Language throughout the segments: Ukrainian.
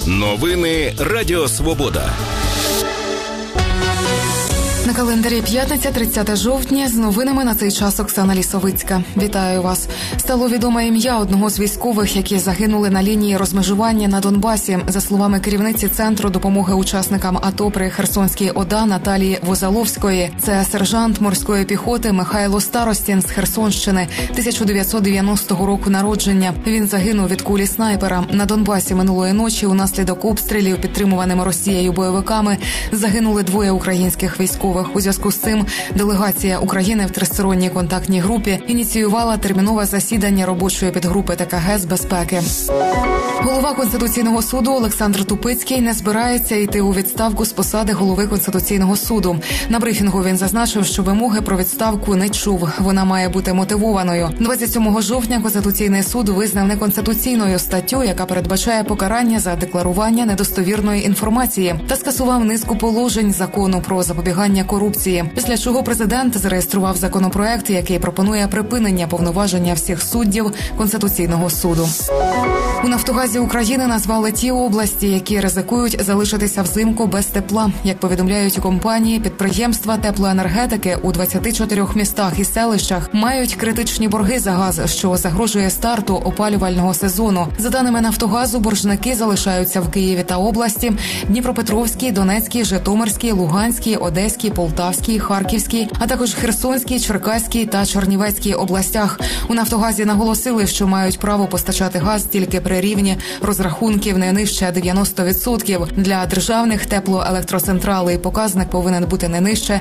Новини Радіо Свобода. На календарі п'ятниця, 30 жовтня. З новинами на цей час Оксана Лісовицька. Вітаю вас. Стало відоме ім'я одного з військових, які загинули на лінії розмежування на Донбасі. За словами керівниці Центру допомоги учасникам АТО при Херсонській ОДА Наталії Возаловської, це сержант морської піхоти Михайло Старостін з Херсонщини, 1990 року народження. Він загинув від кулі снайпера. На Донбасі минулої ночі унаслідок обстрілів, підтримуваними Росією бойовиками, загинули двоє українських військових. У зв'язку з цим делегація України в тристоронній контактній групі ініціювала термінове засідання робочої підгрупи ТКГ з безпеки. Голова Конституційного суду Олександр Тупицький не збирається йти у відставку з посади голови Конституційного суду. На брифінгу він зазначив, що вимоги про відставку не чув. Вона має бути мотивованою. 27 жовтня Конституційний суд визнав неконституційною статтю, яка передбачає покарання за декларування недостовірної інформації, та скасував низку положень закону про запобігання корупції. Після чого президент зареєстрував законопроект, який пропонує припинення повноваження всіх суддів Конституційного суду. У «Нафтогазі України» назвали ті області, які ризикують залишитися взимку без тепла. Як повідомляють у компанії, підприємства теплоенергетики у 24 містах і селищах мають критичні борги за газ, що загрожує старту опалювального сезону. За даними «Нафтогазу», боржники залишаються в Києві та області, Дніпропетровській, Донецькій, Житомирській, Луганській, Одеській, Полтавській, Харківській, а також Херсонській, Черкаській та Чернівецькій областях. У «Нафтогазі» наголосили, що мають право постачати газ тільки при рівні розрахунків не нижче 90%. Для державних теплоелектроцентралей показник повинен бути не нижче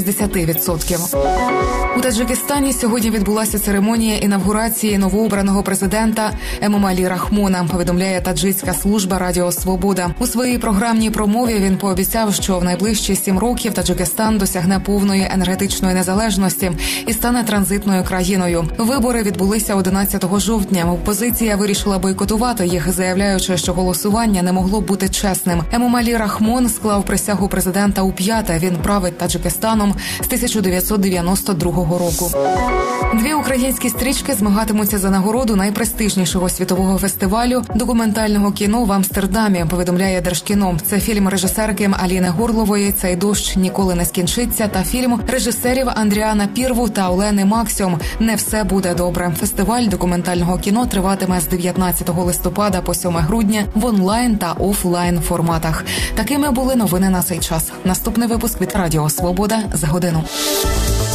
60%. У Таджикистані сьогодні відбулася церемонія інавгурації новообраного президента Емомалі Рахмона, повідомляє таджикська служба Радіо Свобода. У своїй програмній промові він пообіцяв, що в найближчі 7 років Таджикистан досягне повної енергетичної незалежності і стане транзитною країною. Вибори відбулися 11 жовтня. Опозиція вирішила бойкотувати їх, заявляючи, що голосування не могло бути чесним. Емомалі Рахмон склав присягу президента у 5-те. Він править Таджикистаном з 1992 року. Дві українські стрічки змагатимуться за нагороду найпрестижнішого світового фестивалю документального кіно в Амстердамі, повідомляє Держкіно. Це фільм режисерки Аліни Горлової «Цей дощ ніколи не скінчиться» та фільм режисерів Андріана Пірву та Олени Максьом «Не все буде добре». Фестиваль документального кіно триватиме з 19 листопада по 7 грудня в онлайн та офлайн форматах. Такими були новини на цей час. Наступний випуск від Радіо Свобода за годину.